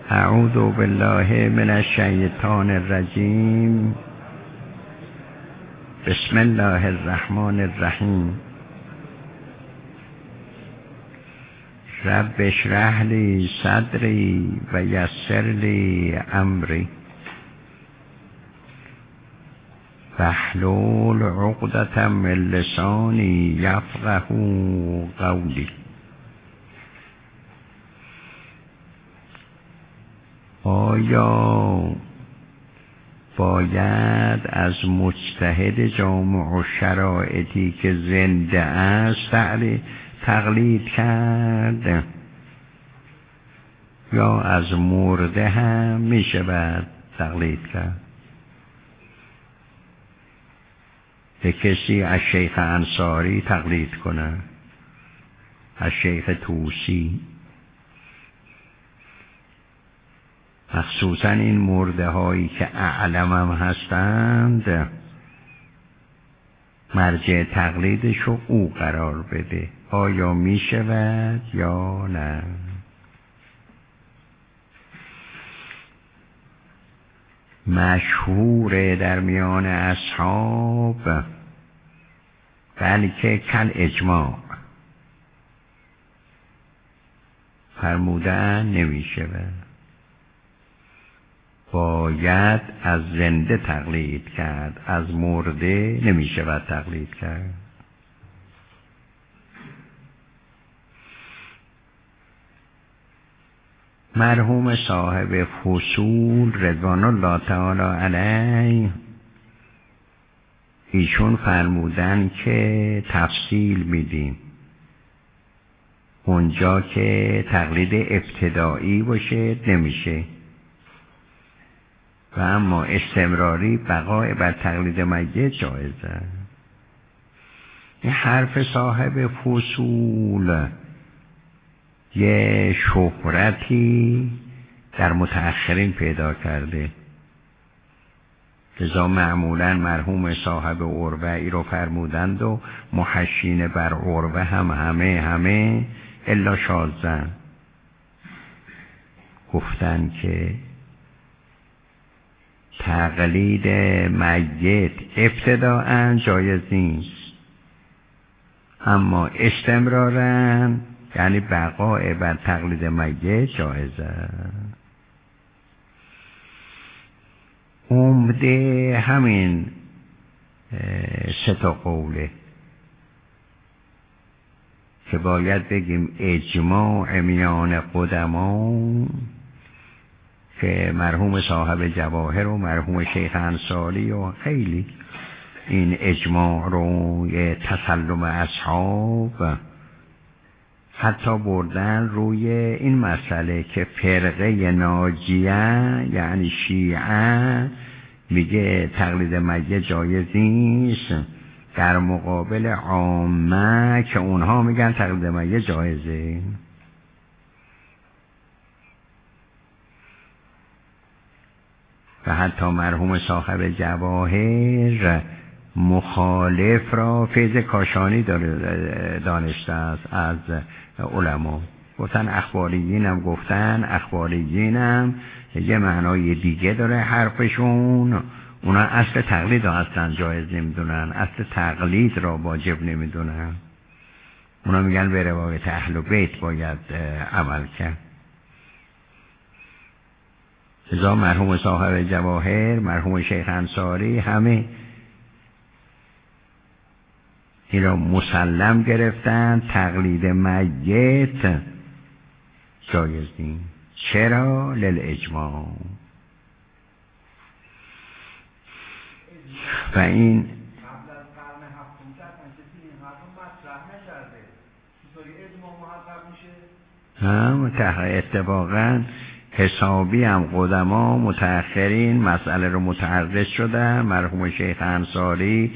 اعوذ بالله من الشیطان الرجیم. بسم الله الرحمن الرحیم. رب اشرح لی صدری و یسر لی امری واحلل عقدة من لسانی یفقهوا قولی. آیا باید از مجتهد جامع و شرایطی که زنده است تقلید کرد یا از مرده هم میشه باید تقلید کرد؟ که کسی از شیخ انصاری تقلید کنه، از شیخ طوسی، مخصوصا این مرده هایی که اعلم هم هستند مرجع تقلیدشو او قرار بده. آیا می شود یا نه؟ مشهور در میان اصحاب بلکه کل اجماع فرمودن نمی شود، باید از زنده تقلید کرد، از مرده نمی شود تقلید کرد. مرحوم صاحب فصول رضوان الله تعالی علیه ایشون فرمودن که تفصیل میدیم اونجا که تقلید ابتدایی باشه نمیشه و اما استمراری بقای بر تقلید میت جایزه. این حرف صاحب فصول یه شهرتی در متأخرین پیدا کرده، لذا معمولا مرحوم صاحب عروه ای رو فرمودند و محشین بر عروه هم همه الا شاذن گفتن که تقلید میت ابتداءً جایز نیست، اما استمراراً یعنی بقای بر تقلید میت جایزه. عمده همین سه تا قوله که باید بگیم اجماع میان قدما که مرحوم صاحب جواهر و مرحوم شیخ انصاری و خیلی این اجماع رو تسلم اصحاب حتی بردن روی این مسئله که فرقه ناجیه یعنی شیعه میگه تقلید میت جایز نیست، در مقابل عامه که اونها میگن تقلید میت جایزه. و حتی مرحوم صاحب جواهر مخالف را فیض کاشانی دانسته است از علما. گفتن اخباریین هم گفتن، اخباریین هم یه معنای دیگه داره حرفشون، اونا اصل تقلید را اصلا جایز نمیدونن، اصل تقلید را واجب نمیدونن، اونا میگن به روایت اهل بیت باید عمل کرد. لذا مرحوم صاحب جواهر، مرحوم شیخ انصاری همه این را مسلم گرفتن تقلید میت جایز نیست. چرا؟ للاجماع. و این قبل از قرن هفتم کسان کسی این حرف رو مطرح نکرده، چطوری اجماع محقق میشه؟ اتفاقا حسابی هم قدما متأخرین مسئله رو متعرض شدن. مرحوم شیخ انصاری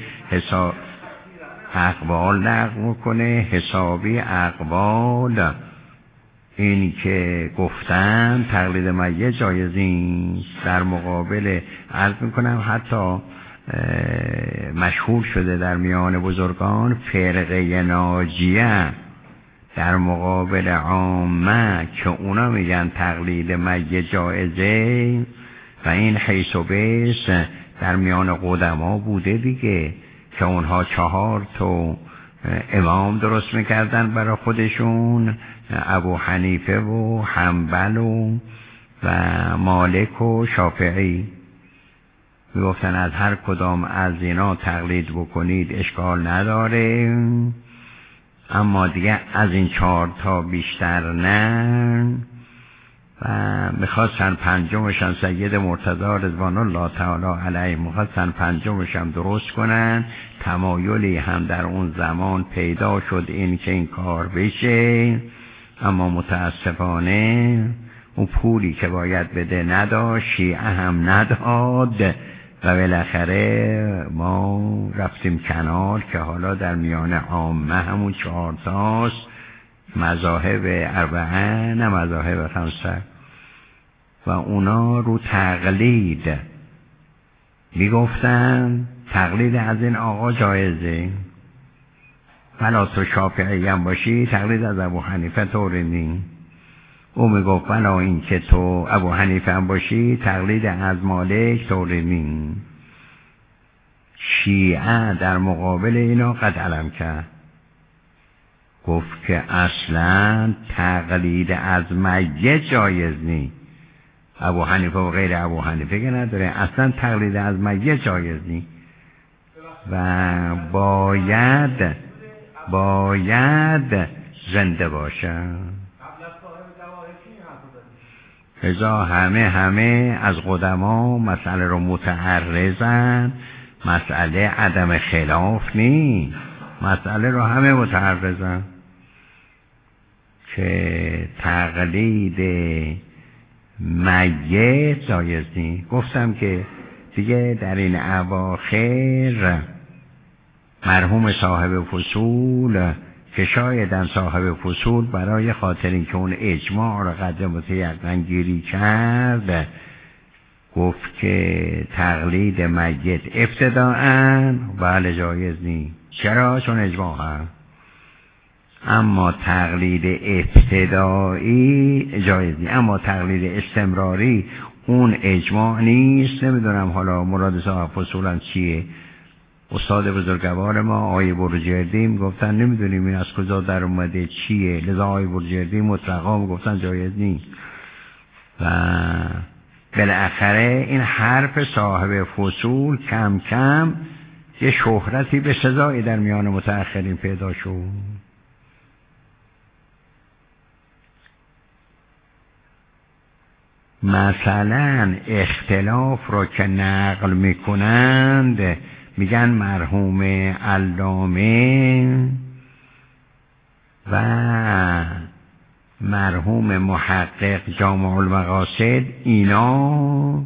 اقوال نقل میکنه، حسابی اقوال این که گفتن تقلید میت جایز نیست. در مقابل عرض میکنم حتی مشهور شده در میان بزرگان فرقه ناجیه در مقابل عامه که اونا میگن تقلید میت جایزه و این حیث و بیس در میان قدما بوده دیگه که اونها 4 امام درست میکردن برای خودشون، ابو حنیفه و حنبل و مالک و شافعی. میگفتن از هر کدام از اینا تقلید بکنید اشکال نداره، اما دیگه از این 4 بیشتر نه. و میخواستن 5مشن سید مرتضی رضوان الله تعالی علیه میخواستن 5مشم درست کنن. تمایلی هم در اون زمان پیدا شد این که این کار بشه، اما متاسفانه اون پولی که باید بده نداشت، شیعه هم نداد و بالاخره ما رفتیم کنار که حالا در میان عامه همون 4 مذاهب 4 نه مذاهب 5 و اونا رو تقلید میگفتن تقلید از این آقا جایزه، ولی تو شافعی هم باشی تقلید از ابو حنیفه طوری نی. او میگفت ولی این که تو ابو حنیفه هم باشی تقلید از مالک طوری نی. شیعه در مقابل اینا قد علم کرد، گفت که اصلا تقلید از میت جایز نی. ابو حنیفه و غیر ابو حنیفه که نداره، اصلا تقلید از میت جایز نی و باید زنده باشه. ازا همه از قدما مسئله رو متعرضن، مسئله عدم خلاف نی، مسئله رو همه متعرضن که تقلید میت جایز نی. گفتم که دیگه در این اواخر مرحوم صاحب فصول که شایدن صاحب فصول برای خاطر اینکه اون اجماع رو قدر متیقن گیری کرد، گفت که تقلید میت ابتداءً بله جایز نی. چرا؟ چون اجماع هست. اما تقلید ابتدایی جایز نی، اما تقلید استمراری اون اجماع نیست. نمیدونم حالا مراد صاحب فصولن چیه. استاد بزرگوار ما آقای برجردی گفتن نمیدونیم این از کجا در اومده چیه، لذا آقای برجردی مطلقا گفتن جایز نیست. و بالاخره این حرف صاحب فصول کم کم یه شهرتی به سزایی در میان متأخرین پیدا شد. مثلا اختلاف رو که نقل میکنند میگن مرحوم علامه و مرحوم محقق جامع المقاصد اینا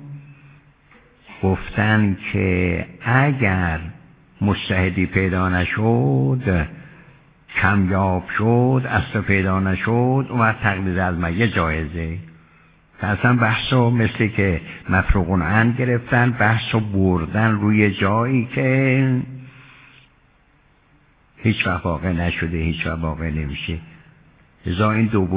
گفتن که اگر مجتهدی پیدا نشد، کمیاب شد، اصل پیدا نشد، اون وقت تقلید از میت جایزه. اصلا بحثو مثل که مفروغون عن گرفتن، بحثو بردن روی جایی که هیچ وقت واقع نشده، هیچ وقت واقع نمیشه. لذا این دو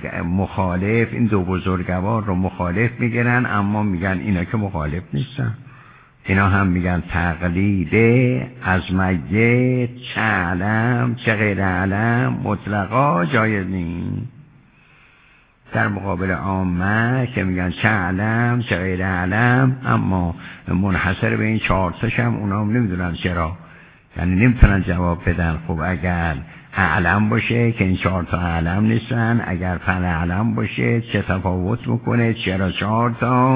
بزرگوار رو مخالف میگیرن، اما میگن اینا که مخالف نیستن. اینا هم میگن تقلید از میت چه علم چه غیر علم مطلقا جایز نیست. در مقابل عامه که میگن چه علم چه غیر علم، اما منحصر به این 4 هم اونا هم نمیدونن چرا، یعنی نمیتونن جواب بدن. خب اگر علم باشه که این 4 علم نیستن، اگر 5 علم باشه چه تفاوت میکنه، چرا 4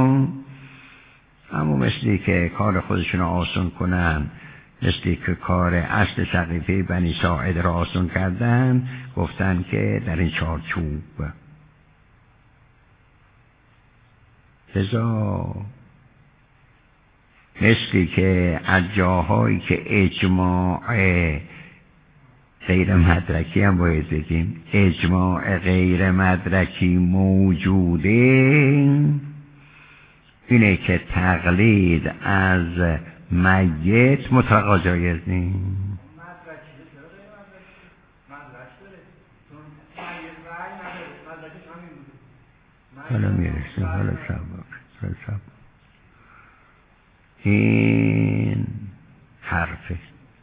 اما مثلی که کار خودشون آسان کنن، مثلی که کار اصل سقیفه بنی ساعد را آسان کردن، گفتن که در این 4 لذا مثلی که از جاهایی که اجماع غیر مدرکی هم باید بگیم، اجماع غیر مدرکی موجوده، اینه که تقلید از میت مطلقا جایز نیست. حالا میرسیم، حالا سب این حرفه.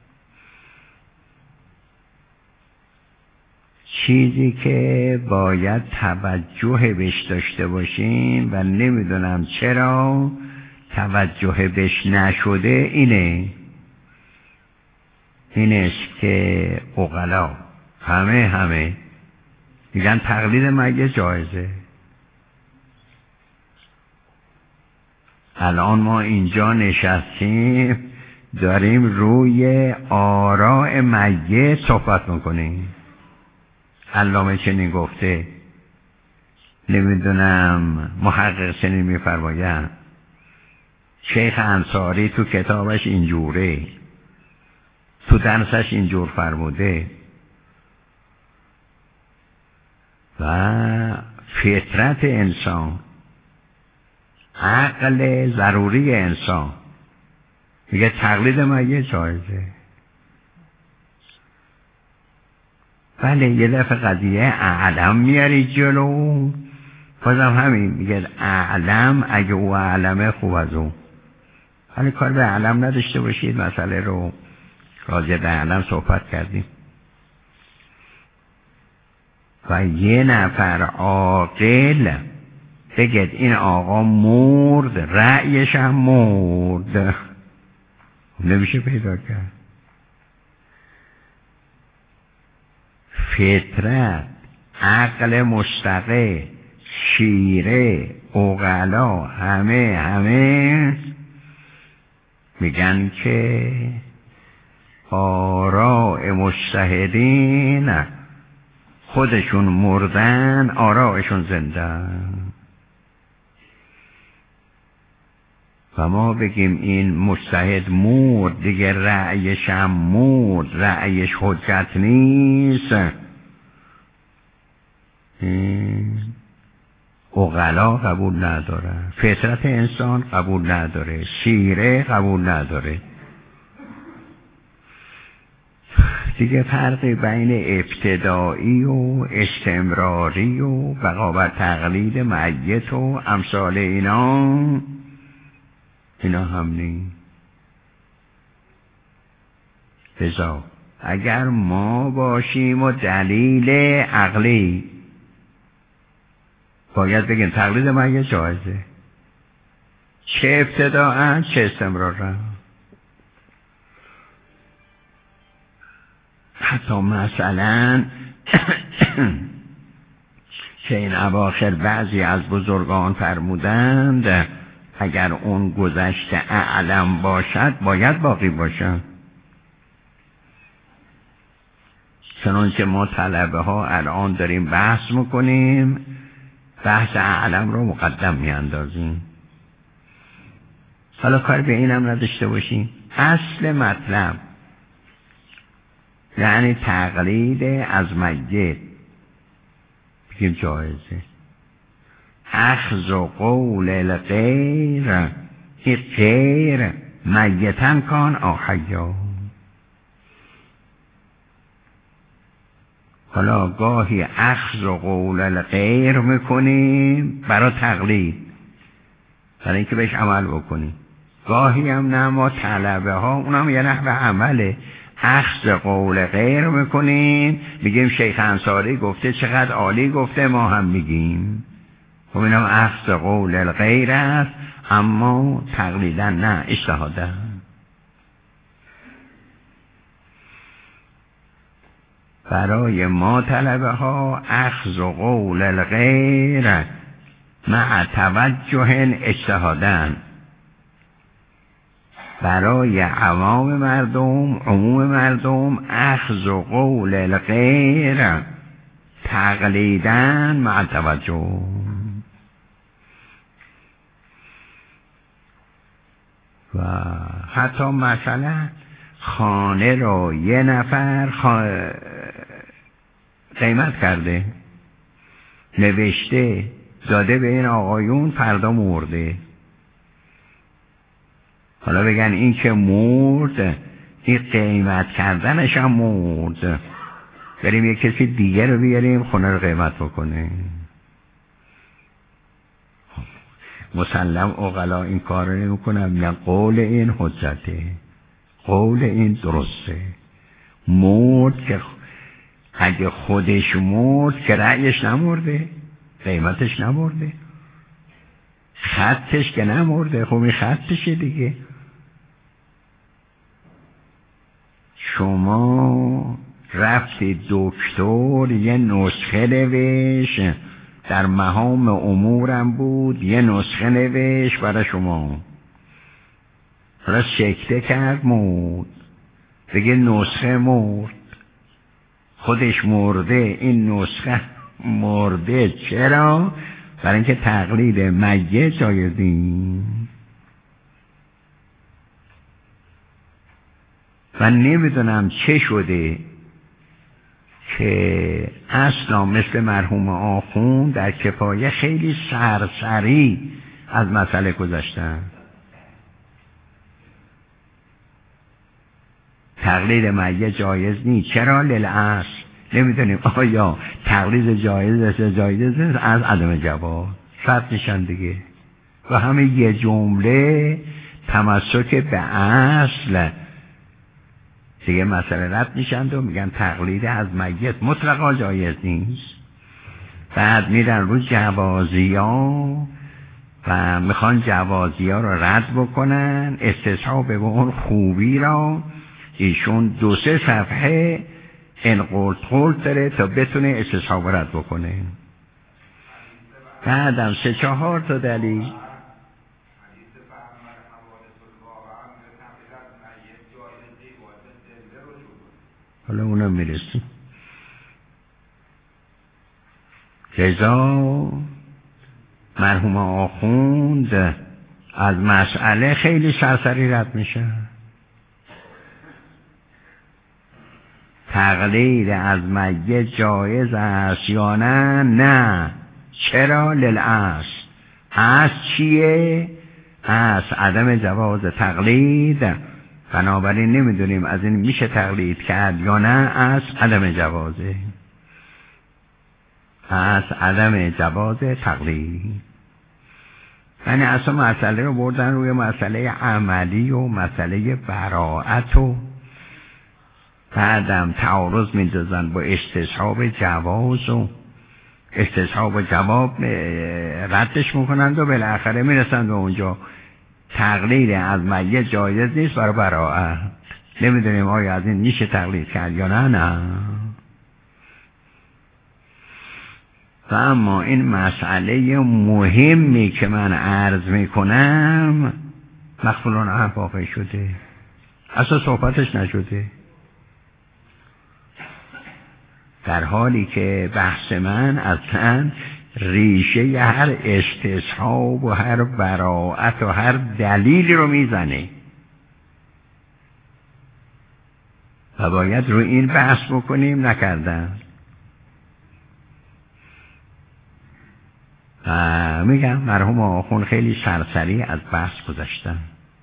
چیزی که باید توجه بهش داشته باشیم و نمیدونم چرا توجه بهش نشده این است که عقلا همه میگن تقلید مگه جایزه. الان ما اینجا نشستیم داریم روی آراء میت صحبت میکنیم. علامه چنین گفته، نمیدونم محقق چنین میفرماید، شیخ انصاری تو کتابش اینجوره، تو درسش اینجور فرموده و فطرت انسان، عقل ضروری انسان میگه تقلید میت جایزه. بله یه دفعه قضیه اعلم میاری جلو، بازم همین میگه اعلم، اگه او اعلمه خوب از اون، ولی کار به اعلم نداشته باشید. مسئله رو راجع به اعلم صحبت کردیم و یه نفر عاقل بگید این آقا مرد، رأیش هم مرد، نمیشه پیدا کرد. فطرت، عقل مستقل، شیره، عقلا همه میگن که آراء مجتهدین خودشون مردن، آراءشون زنده. و ما بگیم این مجتهد مرد دیگه، رأیش هم مرد، رأیش حجت نیست. عقلا قبول نداره، فطرت انسان قبول نداره، شیره قبول نداره. دیگه فرقی بین ابتدایی و استمراری و بقا بر تقلید میت و امثال اینا هم نیست. لذا اگر ما باشیم و دلیل عقلی، باید بگیم تقلید میت جایزه، چه ابتداءً چه استمرارً. حتی مثلا که این اواخر بعضی از بزرگان فرمودند اگر اون گذشته اعلم باشد باید باقی باشد. چنانچه ما طلبه ها الان داریم بحث میکنیم، بحث اعلم رو مقدم میاندازیم. حالا کار به اینم نداشته باشیم، اصل مطلب یعنی تقلید از میت بگیم جایزه. اخذ و قول الغیر، این غیر میتن کان آحیا. حالا گاهی اخذ و قول الغیر میکنیم برای تقلید، برای اینکه بهش عمل بکنیم. گاهی هم نه، ما طلبه ها اونم یه نحو عمله، اخذ قول غیر میکنیم، میگیم شیخ انصاری گفته چقدر عالی گفته، ما هم میگیم. خب اینم اخذ قول الغیر است، اما تقلیدا نه، اجتهادا. برای ما طلبه ها اخذ قول الغیر مع توجه اجتهادا. برای عوام مردم، عموم مردم، اخذ قول الغیر تقلیداً مع توجه. و حتی مثلا خانه رو یه نفر قیمت کرده، نوشته داده به این آقایون، فردا مرده. حالا بگن این که مرد، این قیمت کردنش هم مرد، بریم یک کسی دیگه رو بیاریم خونه رو قیمت بکنه. مسلم عقلا این کار رو نمی کنن. نه قول این حجته، قول این درسته. مرد که اگه خودش مرد که رأیش نمرده، قیمتش نمرده، خطش که نمرده، خب این خطشه دیگه. شما رفتی دکتر یه نسخه نوشت، در مهام امورم بود یه نسخه نوشت برای شما، حالا شکته کرد مرد، دیگه نسخه مرد، خودش مرده، این نسخه مرده. چرا؟ برای اینکه تقلید میت جایز نیست. من نمیدونم چه شده که اصلا مثل مرحوم آخوند در کفایه خیلی سرسری از مسئله گذشتن. تقلید میت جایز نیست. چرا؟ للأصل. نمیدونیم آیا تقلید جایز است از عدم جواز. شرط نشان دیگه. و همه یه جمله تمسک به اصل دیگه مسئله رد میشند و میگن تقلید از میت مطلقا جایز نیست. بعد میرن رو جوازی ها و میخوان جوازی ها رو رد بکنن. استصحاب به اون خوبی را ایشون 2-3 صفحه انقلت داره تا بتونه استصحاب رد بکنه. بعدم 3-4 تا دلیل. حالا اونم میرسیم. لذا مرحوم آخوند از مسئله خیلی سرسری رد میشه. تقلید از میت جایز است یا نه؟ نه. چرا؟ للأصل. اصل چیه؟ اصل عدم جواز تقلید. بنابراین نمیدونیم از این میشه تقلید کرد یا نه. اصل عدم جوازه، اصل عدم جواز تقلید. یعنی اصلا مسئله رو بردن روی مسئله عملی و مسئله براءت و بعدم تعارض میندازن با استصحاب جواز و استصحاب جواب ردش میکنند و بالاخره میرسند به اونجا تقلید از میت جایز نیست برای براءت. نمیدونیم آیا از این میشه تقلید کرد یا نه. نه. و اما این مسئله مهمی که من عرض میکنم مخفولان هم واقع شده، اصلا صحبتش نشده، در حالی که بحث من اصلا ریشه هر استصحاب و هر براءت و هر دلیلی رو میزنه و باید رو این بحث بکنیم. نکردن. و میگم مرحوم آخوند خیلی سرسری از بحث گذاشتن.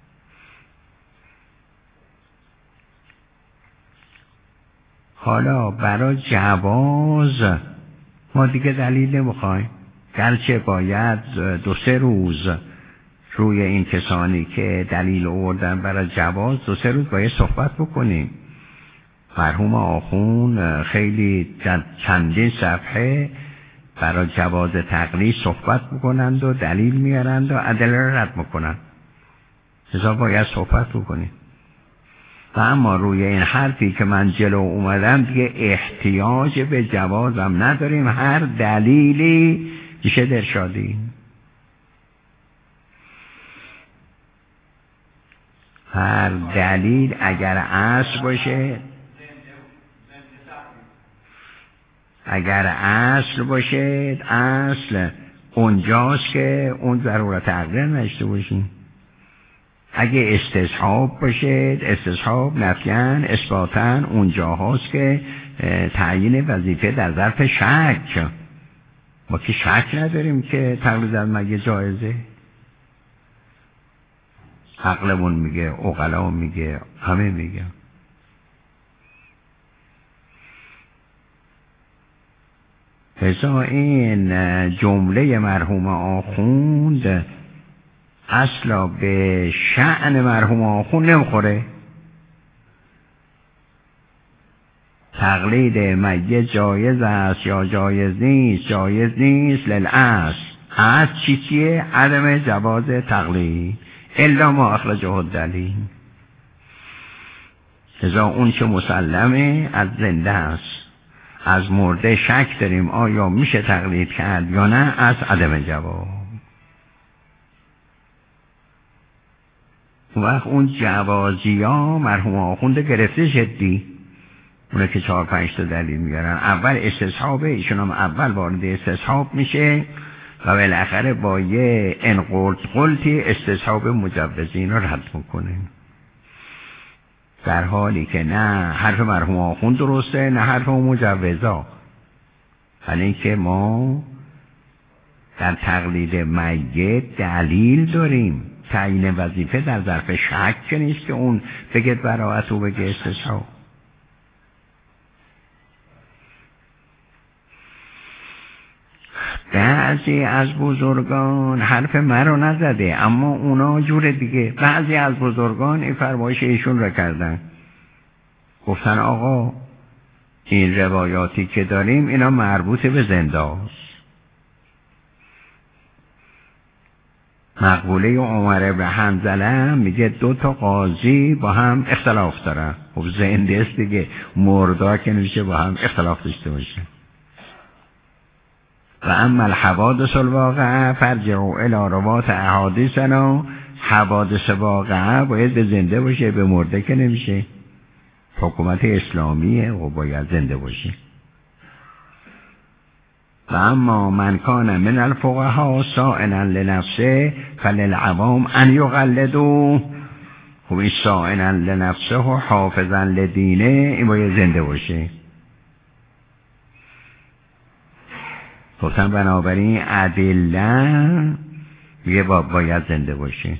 حالا برای جواز ما دیگه دلیل نمیخوایم، گرچه باید 2-3 روز روی این کسانی که دلیل آوردن برای جواز 2-3 روز باید صحبت بکنیم. مرحوم آخوند خیلی چندین صفحه برای جواز تقلید صحبت بکنند و دلیل میارند و ادله را رد میکنند. لذا باید صحبت بکنیم. و اما روی این حرفی که من جلو اومدم دیگه احتیاج به جوازم نداریم. هر دلیلی میشه ارشادی. هر دلیل اگر اصل باشه، اگر اصل باشه، اصل اونجاست که اون ضرورت عقلی نشته باشیم. اگه استصحاب باشه، استصحاب نفیاً اثباتاً اونجا هاست که تعیین وظیفه در ظرف شک. ما که شک نداریم که تقلید از میت جایزه. عقلمون میگه، عقلا میگه، همه میگه. لذا این جمله مرحوم آخوند اصلا به شأن مرحوم آخوند نمیخوره. تقلید میت جایز است یا جایز نیست؟ جایز نیست للاصل. اصل چیه؟ عدم جواز تقلید الا ما اخرجه الدلیل. لذا اون چه مسلمه از زنده است. از مرده شک داریم آیا میشه تقلید کرد یا نه، از عدم جواز. وقت اون جوازی ها مرحوم آخونده گرفته جدی، اونه که 4-5 تا دلیل میارن. اول استصحابه، ایشون هم اول وارد استصحاب میشه و بالاخره با یه قلتی استصحاب مجوزین رو رد میکنه، در حالی که نه حرف مرحوم آخوند درسته نه حرف مجوزا. ولی اینکه ما در تقلید میت دلیل داریم. تعیین وظیفه در ظرف شک نیست که اون بگه براءت و بگه استصحاب. بعضی از بزرگان حرف مرا نزده اما اونا جور دیگه. بعضی از بزرگان این فرمایش ایشون را کردن، گفتن آقا این روایاتی که داریم اینا مربوط به زنده است. مقوله عمر بن حنظله میگه 2 تا قاضی با هم اختلاف دارن. خب زنده است دیگه، مردا که نمیشه با هم اختلاف داشته باشه. و اما الحوادث الواقعه فرجعوا الی روات احادیثنا. حوادث واقعه باید به زنده باشه، به مرده که نمیشه. حکومت اسلامیه و باید زنده باشه. و اما من کان من الفقهاء سائلا لنفسه فللعوام ان یقلدوا. خب این سائلا لنفسه و حافظا لدینه، این باید زنده باشه. گفتم بنابراین ادله یه باید زنده باشه.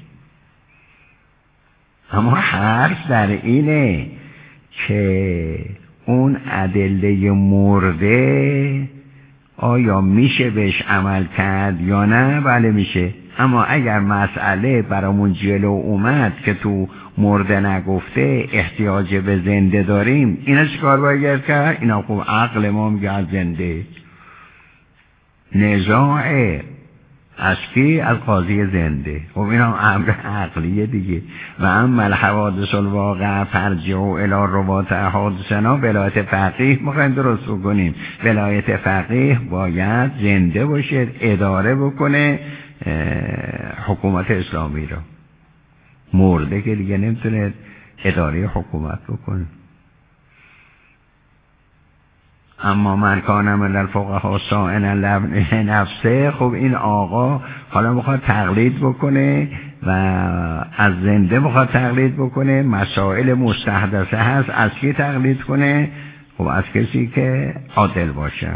اما حرف در اینه که اون ادله مرده آیا میشه بهش عمل کرد یا نه؟ بله میشه. اما اگر مسئله برامون جلو اومد که تو مرده نگفته احتیاج به زنده داریم، اینا چیکار باید کرد؟ اینا خوب عقل ما میگه زنده. نزاعه از کی؟ از قاضی زنده. خب این هم امر عقلیه دیگه. و اما الحوادث الواقعه فرجعوا الی روات احادیثنا. ولایت فقیه میخوایم درست بکنیم. ولایت فقیه باید زنده باشه، اداره بکنه حکومت اسلامی را. مرده که دیگه نمیتونه اداره حکومت بکنه. اما من کان من الفقهاء سائلا لنفسه. خب این آقا حالا میخواد تقلید بکنه و از زنده میخواد تقلید بکنه. مسائل مستحدثه هست، از کی تقلید کنه؟ خب از کسی که عادل باشه.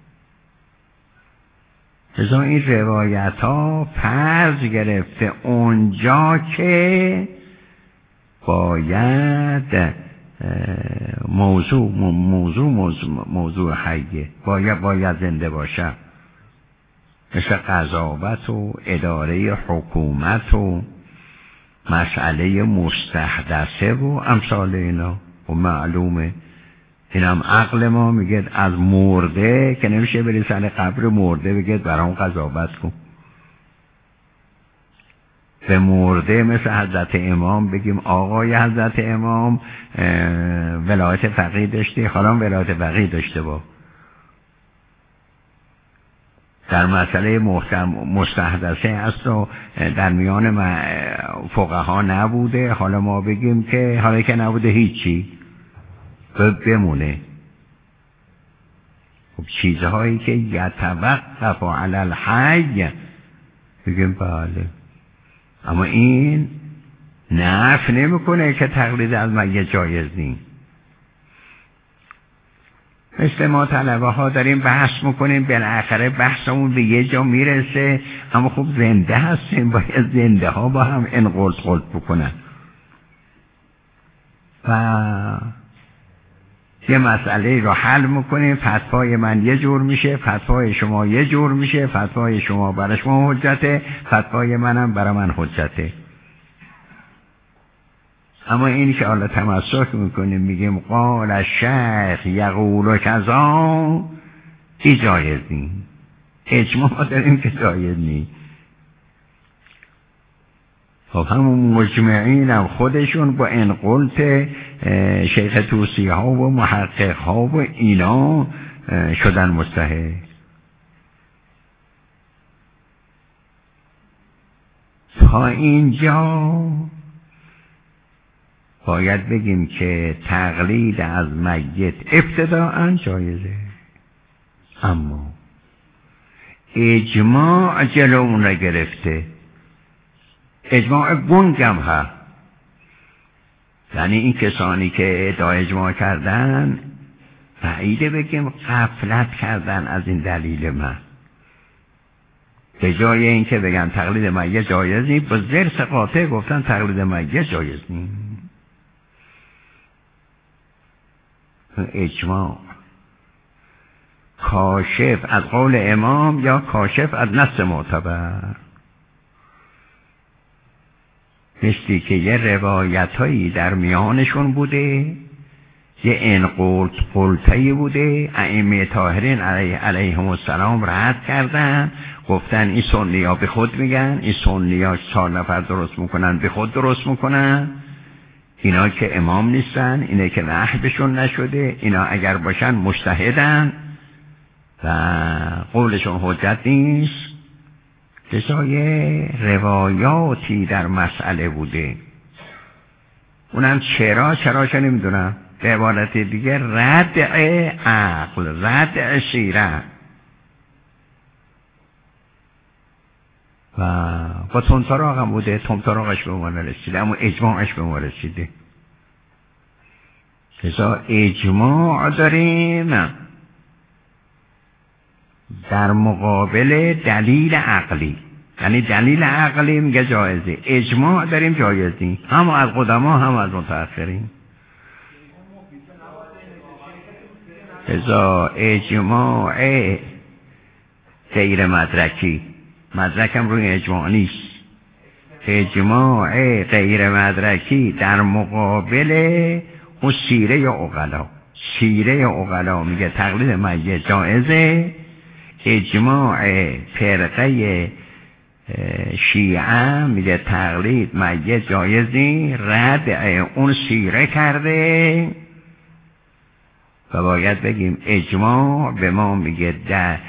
لذا این روایت ها فرض گرفته اونجا که باید موضوع حیه، باید زنده باشه، مثل قضاوت و اداره حکومت و مسئله مستحدثه و امثال اینا. و معلومه اینم عقل ما میگه از مرده که نمیشه بری سر قبر مرده بگید برام قضاوت کن. به مرده مثل حضرت امام بگیم آقای حضرت امام ولایت فقیه داشته، حالا ولایت فقیه داشته با. در مسئله مستحدثه است و در میان فقها نبوده، حالا ما بگیم که حالا که نبوده هیچی بمونه. خب چیزهایی که یتوقف علی الحی بگیم بله. اما این نفی نمیکنه که تقلید از میت جایز نیست. مثل ما طلبه ها داریم بحث میکنیم، بالاخره بحثمون به یه جا میرسه، اما خب زنده هستیم، باید زنده ها با هم انقلت بکنن. و یه مسئله رو حل میکنیم، فتوای من یه جور میشه، فتوای شما یه جور میشه، فتوای شما برای شما حجته، فتوای منم برای من حجته. اما این که حالا تمسک میکنیم میگیم قال الشیخ یقول کذا، این جایز نیست. اجماع داریم که جایز نیست. خب همون مجمعین هم خودشون با این قلت شیخ توسی ها و محقق ها و اینا شدن مستحق. تا اینجا باید بگیم که تقلید از میت ابتداءً جایزه، اما اجماع جلو اون را گرفته. اجماع گنگم هست، یعنی این کسانی که ادعای اجماع کردن بعیده بگیم غفلت کردن از این دلیل من. به جای اینکه بگن تقلید میت جایز نیست، با ضرس قاطع گفتن تقلید میت جایز نیست. اجماع کاشف از قول امام یا کاشف از نص معتبر، مثلی که یه روایت هایی در میانشون بوده، یه این قلتهی بوده، ائمه طاهرین علیهم السلام رد کردن، گفتن این سنی ها به خود میگن، این سنی ها 4 نفر درست میکنن به خود درست میکنن، اینا که امام نیستن، اینا که وحی بهشون نشده، اینا اگر باشن مجتهدن و قولشون حجت نیست. جزای روایاتی در مسئله بوده، اونم چرا نمیدونم، به عبارت دیگه ردع عقل، ردع سیره و با تمتراغ هم بوده. تمتراغش به ما نرسیده اما اجماعش به ما رسیده. لذا اجماع داریم در مقابل دلیل عقلی، یعنی دلیل عقلی میگه جایزه، اجماع داریم جایز نیست، هم از قدما هم از متأخرین. لذا اجماع غیر مدرکی، مدرکم روی اجماع نیست، اجماع غیر مدرکی در مقابل اون سیره یا عقلا. سیره عقلا میگه تقلید میت جایزه، اجماع فرقه شیعه میگه تقلید میت جایز نیست، رد اون سیره کرده و باید بگیم اجماع به ما میگه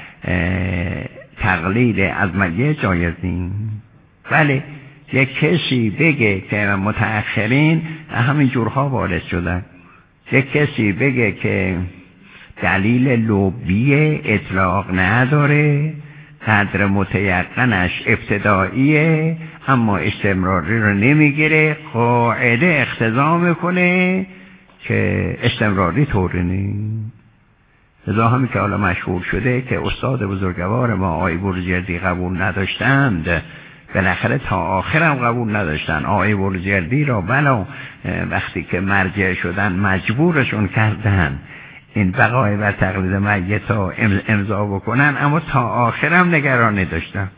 تقلید از میت جایز نیست. بله یک کسی بگه که متأخرین همین جورها وارد شدن، یک کسی بگه که دلیل لوبی اطلاق نداره، قدر متیقنش ابتداییه اما استمراری رو نمیگیره، قاعده اقتضا میکنه که استمراری طوری نیست. لذا همین که حالا مشهور شده که استاد بزرگوار ما آقای بروجردی قبول نداشتند، بالاخره تا آخرم قبول نداشتن. آقای بروجردی را بلا وقتی که مرجع شدن مجبورشون کردن این بقای و تقلید میت ها امضا بکنن، اما تا آخرم نگران نداشتن.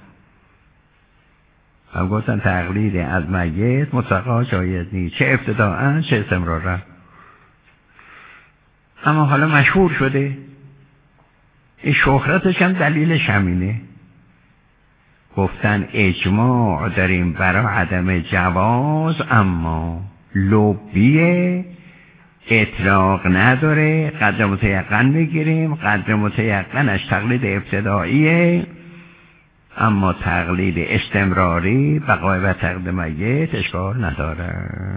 هم گفتن تقلید از میت مطلقا جایز نیست، چه ابتداءً چه استمرارً. اما حالا مشهور شده، این شهرتش هم دلیلش همینه. گفتن اجماع داریم برای عدم جواز، اما لوبیه اطلاق نداره، قدر متیقن میگیریم، قدر متیقنش تقلید ابتداییه اما تقلید استمراری بقای و تقلید میت اشکال نداره.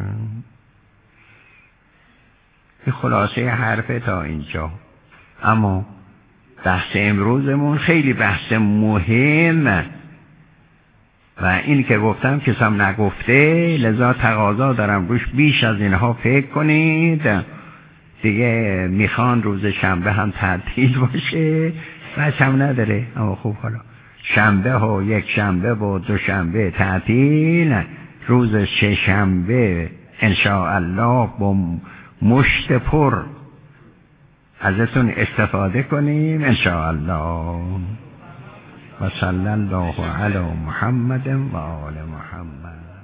این خلاصه حرفه تا اینجا. اما بحث امروزمون خیلی بحث مهم و این که گفتم کسم نگفته، لذا تقاضا دارم روش بیش از اینها فکر کنید. دیگه میخوان روز شنبه هم تعطیل باشه، بچه هم نداره، اما خوب حالا شنبه ها یک شنبه و دو شنبه تعطیل، روز شنبه انشاءالله با مشت پر ازتون استفاده کنیم ان شاء الله. و صلی الله علی محمد و آل محمد.